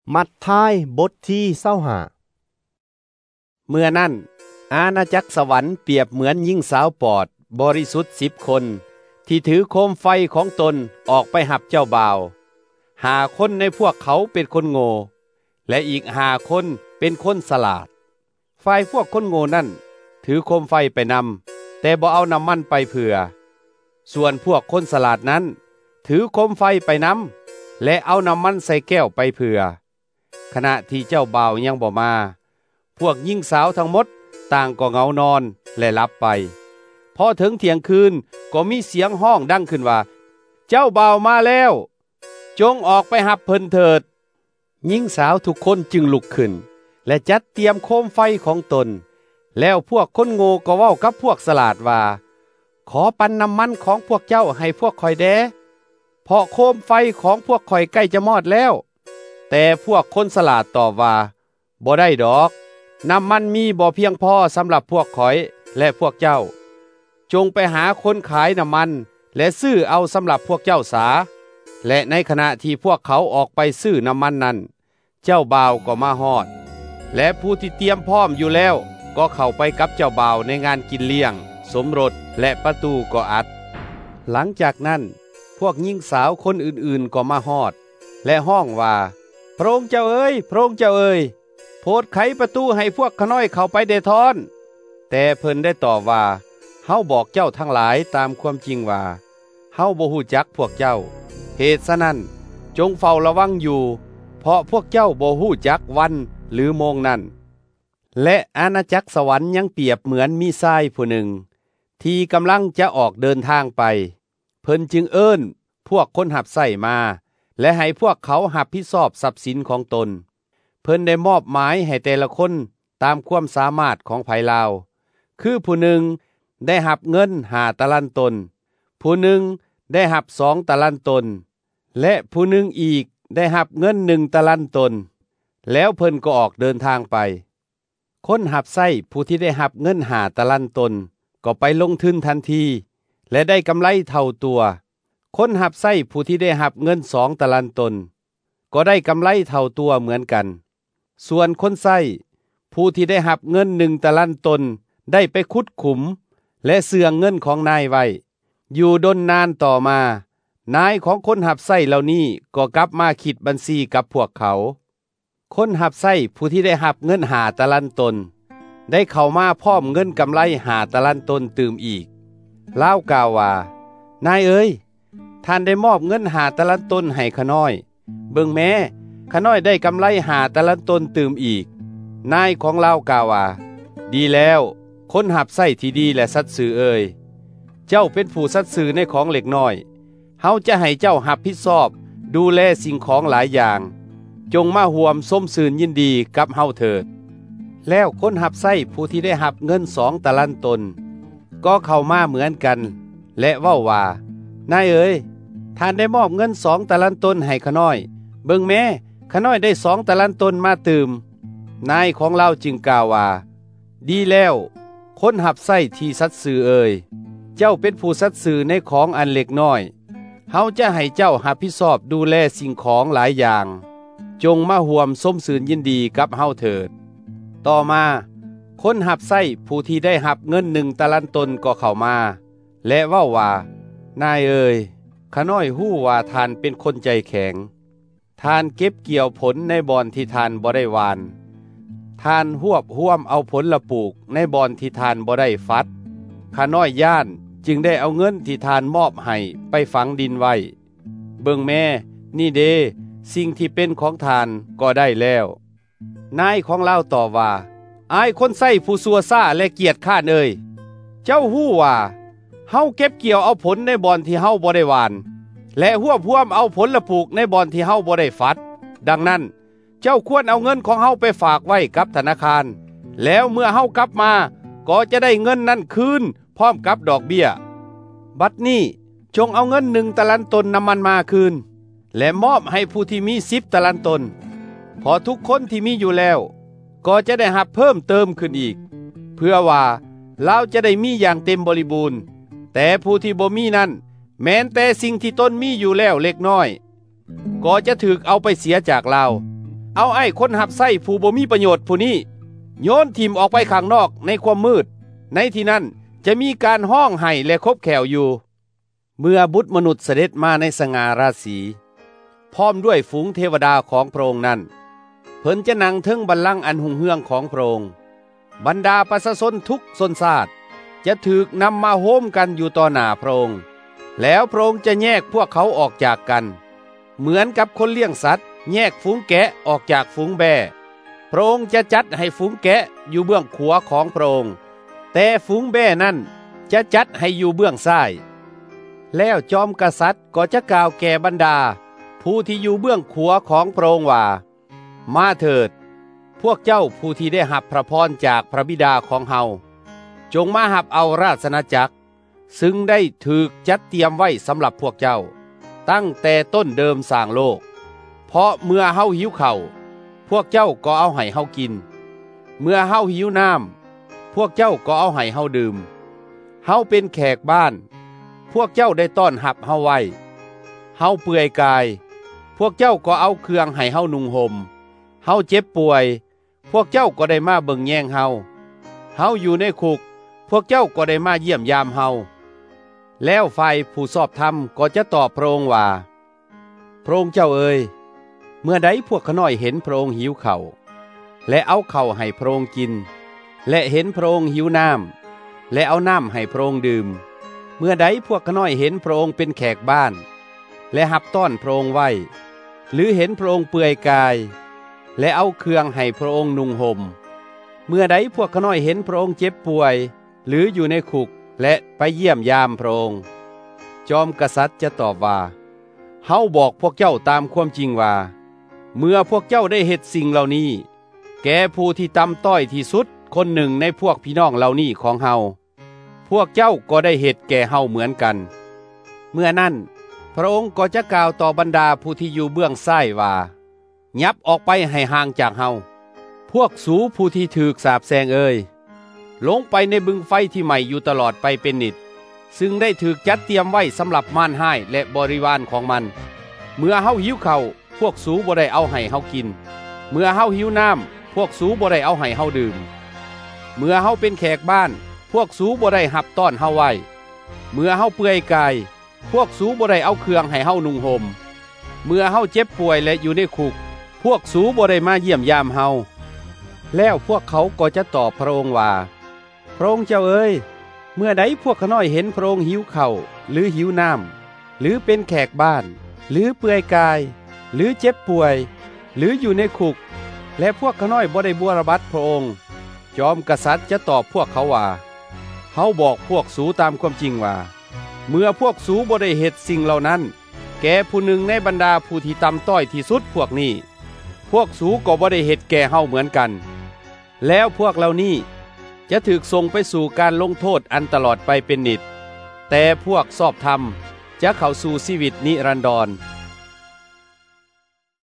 มัทธิวบทที่25เมื่อนั้นอาณาจักรสวรรค์เปรียบเหมือนหญิงสาวปอดบริสุทธิ์10 คนที่ถือโคมไฟของตนออกไปหับเจ้าบ่าว5 คนในพวกเขาเป็นคนโง่และอีก5 คนเป็นคนฉลาดฝ่ายพวกคนโง่นั่นถือโคมไฟไปนำแต่บ่เอาน้ำมันไปเผื่อส่วนพวกคนฉลาดนั้นถือโคมไฟไปนำและเอาน้ำมันใส่แก้วไปเผื่อขณะที่เจ้าบ่าวยังบ่มาพวกหญิงสาวทั้งหมดต่างก็เหงานอนและหลับไปพอถึงเที่ยงคืนก็มีเสียงห้องดังขึ้นว่าเจ้าบ่าวมาแล้วจงออกไปหับเพิ่นเถิดหญิงสาวทุกคนจึงลุกขึ้นและจัดเตรียมโคมไฟของตนแล้วพวกคนโง่ก็เว้ากับพวกฉลาดว่าขอปันน้ำมันของพวกเจ้าให้พวกข่อยแดเพราะโคมไฟของพวกข่อยใกล้จะมอดแล้วแต่พวกคนฉลาดตอบว่าบ่ได้ดอกน้ำมันมีบ่เพียงพอสำหรับพวกข่อยและพวกเจ้าจงไปหาคนขายน้ำมันและซื้อเอาสำหรับพวกเจ้าสาและในขณะที่พวกเขาออกไปซื้อน้ำมันนั้นเจ้าบ่าวก็มาฮอดและผู้ที่เตรียมพร้อมอยู่แล้วก็เข้าไปกับเจ้าบ่าวในงานกินเลี้ยงสมรสและประตูก็อัดหลังจากนั้นพวกหญิงสาวคนอื่นๆก็มาฮอดและห้องว่าพระองค์เจ้าเอ๋ยพระองค์เจ้าเอ๋ยโปรดไขประตูให้พวกขน้อยเข้าไปเดทอนแต่เพิ่นได้ตอบว่าเฮาบอกเจ้าทั้งหลายตามความจริงว่าเฮาบ่ฮู้จักพวกเจ้าเหตุฉะนั้นจงเฝ้าระวังอยู่เพราะพวกเจ้าบ่ฮู้จักวันหรือโมงนั้นและอาณาจักรสวรรค์ยังเปรียบเหมือนมีชายผู้หนึ่งที่กำลังจะออกเดินทางไปเพิ่นจึงเอิ้นพวกคนหับไส้มาและให้พวกเขาหับผิดชอบทรัพย์สินของตนเพิ่นได้มอบหมายให้แต่ละคนตามความสามารถของไผลาวคือผู้หนึ่งได้หับเงิน5 ตะลันตนผู้หนึ่งได้หับ2 ตะลันตนและผู้หนึ่งอีกได้หับเงิน1 ตะลันตนแล้วเพิ่นก็ออกเดินทางไปคนหับไส้ผู้ที่ได้หับเงิน5 ตะลันตนก็ไปลงทุนทันทีและได้กำไรเท่าตัวคนหับไส้ผู้ที่ได้หับเงิน2 ตะลันตนก็ได้กำไรเท่าตัวเหมือนกันส่วนคนไส้ผู้ที่ได้หับเงิน1 ตะลันตนได้ไปขุดขุมและเสื่องเงินของนายไว้อยู่ดนนานต่อมานายของคนหับไส้เหล่านี้ก็กลับมาคิดบัญชีกับพวกเขาคนหับไส้ผู้ที่ได้หับเงิน5 ตะลันตนได้เข้ามาพร้อมเงินกำไร5 ตะลันตนตื่มอีกลาวกล่าวว่านายเอ๋ยท่านได้มอบเงิน5 ตะลันตนให้ขน้อยเบิ่งแม้ขน้อยได้กำไร5 ตะลันตนตื่มอีกนายของลาวกล่าวว่าดีแล้วคนหับไส้ที่ดีและสัตย์ซื่อเอ๋ยเจ้าเป็นผู้สัตย์ซื่อในของเล็กน้อยเฮาจะให้เจ้าหับผิดชอบดูแลสิ่งของหลายอย่างจงมาห่วมส้มสื่นยินดีกับเฮาเถิดแล้วคนหับไส้ผู้ที่ได้หับเงิน2 ตะลันตนก็เข้ามาเหมือนกันและเว้าว่านายเอ๋ยท่านได้มอบเงิน2 ตะลันตนให้ขน้อยเบิ่งแม้ขน้อยได้2 ตะลันตนมาตื่มนายของเราจึงกล่าวว่าดีแล้วคนหับไส้ที่สัตย์ซื่อเอ๋ยเจ้าเป็นผู้สัตย์ซื่อในของอันเล็กน้อยเฮาจะให้เจ้าหับผิดชอบดูแลสิ่งของหลายอย่างจงมาห่วมส้มสื่นยินดีกับเฮาเถิดต่อมาคนหับไส้ผู้ที่ได้หับเงิน1 ตะลันตนก็เข้ามาและเว้าว่านายเอ๋ยขน้อยฮู้ว่าทานเป็นคนใจแข็งทานเก็บเกี่ยวผลในบ่อนที่ทานบ่ได้หวานทานหวบห่วมเอาผลละปลูกในบ่อนที่ทานบ่ได้ฟัดข้าน้อยย่านจึงได้เอาเงินที่ทานมอบให้ไปฝังดินไว้เบิ่งแม่นี่เดสิ่งที่เป็นของทานก็ได้แล้วนายของเราตอบว่าอายคนไส้ผู้ซัวซ่าและเกียจข้านเอ่ยเจ้าฮู้ว่าเฮาเก็บเกี่ยวเอาผลในบ่อนที่เฮาบ่ได้หวานและหวบห่วมเอาผลละปลูกในบ่อนที่เฮาบ่ได้ฟัดดังนั้นเจ้าควรเอาเงินของเฮาไปฝากไว้กับธนาคารแล้วเมื่อเฮากลับมาก็จะได้เงินนั้นคืนพร้อมกับดอกเบี้ยบัดนี้จงเอาเงิน1 ตะลันตนน้ำมันมาคืนและมอบให้ผู้ที่มี10 ตะลันตนพอทุกคนที่มีอยู่แล้วก็จะได้หับเพิ่มเติมขึ้นอีกเพื่อว่าเราจะได้มีอย่างเต็มบริบูรณ์แต่ผู้ที่บ่มีนั้นแม้แต่สิ่งที่ตนมีอยู่แล้วเล็กน้อยก็จะถูกเอาไปเสียจากเราเอาไอ้คนหับไส้ผู้บ่มีประโยชน์ผู้นี้โยนทิ่มออกไปข้างนอกในความมืดในที่นั้นจะมีการห้องไห้และคบแขวอยู่เมื่อบุตรมนุษย์เสด็จมาในสง่าราศีพร้อมด้วยฝูงเทวดาของพระองค์นั้นเพิ่นจะนั่งถึงบัลลังก์อันหุ่งเฮืองของพระองค์บรรดาประชาชนทุกชนชาติจะถูกนำมาโฮมกันอยู่ต่อหน้าพระองค์แล้วพระองค์จะแยกพวกเขาออกจากกันเหมือนกับคนเลี้ยงสัตว์แยกฝูงแกะออกจากฝูงแบะพระองค์จะจัดให้ฝูงแกะอยู่เบื้องขวาของพระองค์แต่ฝูงแบะนั้นจะจัดให้อยู่เบื้องซ้ายแล้วจอมกษัตริย์ก็จะกล่าวแก่บรรดาผู้ที่อยู่เบื้องขวาของพระองค์ว่ามาเถิดพวกเจ้าผู้ที่ได้หับพระพรจากพระบิดาของเฮาจงมาหับเอาราชอาณาจักรซึ่งได้ถูกจัดเตรียมไว้สำหรับพวกเจ้าตั้งแต่ต้นเดิมสร้างโลกเพราะเมื่อเฮาหิวข้าวพวกเจ้าก็เอาให้เฮากินเมื่อเฮาหิวน้ำพวกเจ้าก็เอาให้เฮาดื่มเฮาเป็นแขกบ้านพวกเจ้าได้ต้อนรับเฮาไว้เฮาเปื่อยกายพวกเจ้าก็เอาเครื่องให้เฮานุ่งห่มเฮาเจ็บป่วยพวกเจ้าก็ได้มาเบิ่งแย่งเฮาเฮาอยู่ในคุกพวกเจ้าก็ได้มาเยี่ยมยามเฮาแล้วฝ่ายผู้สอบธรรมก็จะตอบพระองค์ว่าพระองค์เจ้าเอ๋ยเมื่อใดพวกขน้อยเห็นพระองค์หิวข้าวและเอาข้าวให้พระองค์กินและเห็นพระองค์หิวน้ำและเอาน้ำให้พระองค์ดื่มเมื่อใดพวกขน้อยเห็นพระองค์เป็นแขกบ้านและหับต้อนพระองค์ไว้หรือเห็นพระองค์เปื่อยกายและเอาเครื่องให้พระองค์นุ่งห่มเมื่อใดพวกขน้อยเห็นพระองค์เจ็บป่วยหรืออยู่ในคุกและไปเยี่ยมยามพระองค์จอมกษัตริย์จะตอบว่าเฮาบอกพวกเจ้าตามความจริงว่าเมื่อพวกเจ้าได้เฮ็ดสิ่งเหล่านี้แก่ผู้ที่ต่ำต้อยที่สุดคนหนึ่งในพวกพี่น้องเหล่านี้ของเฮาพวกเจ้าก็ได้เฮ็ดแก่เฮาเหมือนกันเมื่อนั้นพระองค์ก็จะกล่าวต่อบรรดาผู้ที่อยู่เบื้องซ้ายว่ายับออกไปให้ห่างจากเฮาพวกสูผู้ที่ถูกสาปแช่งเอ่ยลงไปในบึงไฟที่ใหม่อยู่ตลอดไปเป็นนิจซึ่งได้ถูกจัดเตรียมไว้สำหรับมารห้ายและบริวารของมันเมื่อเฮาหิวข้าวพวกสูบ่ได้เอาให้เฮากินเมื่อเฮาหิวน้ำพวกสูบ่ได้เอาให้เฮาดื่มเมื่อเฮาเป็นแขกบ้านพวกสูบ่ได้หับต้อนเฮาไว้เมื่อเฮาเปื่อยกายพวกสูบ่ได้เอาเครื่องให้เฮานุ่งห่มเมื่อเฮาเจ็บป่วยและอยู่ในคุกพวกสูบ่ได้มาเยี่ยมยามเฮาแล้วพวกเขาก็จะตอบพระองค์ว่าพระองค์เจ้าเอ๋ยเมื่อใดพวกขน้อยเห็นพระองค์หิวข้าวหรือหิวน้ำหรือเป็นแขกบ้านหรือเปื่อยกายหรือเจ็บป่วยหรืออยู่ในคุกและพวกขน้อยบ่ได้บูรบัตพระองค์จอมกษัตริย์จะตอบพวกเขาว่าเขาบอกพวกสูตามความจริงว่าเมื่อพวกสูบ่ได้เฮ็ดสิ่งเหล่านั้นแก่ผู้หนึ่งในบรรดาผู้ที่ต่ำต้อยที่สุดพวกนี้พวกสูก็บ่ได้เฮ็ดแก่เฮาเหมือนกันแล้วพวกเหล่านี้จะถูกส่งไปสู่การลงโทษอันตลอดไปเป็นนิจแต่พวกชอบธรรมจะเข้าสู่ชีวิตนิรันดร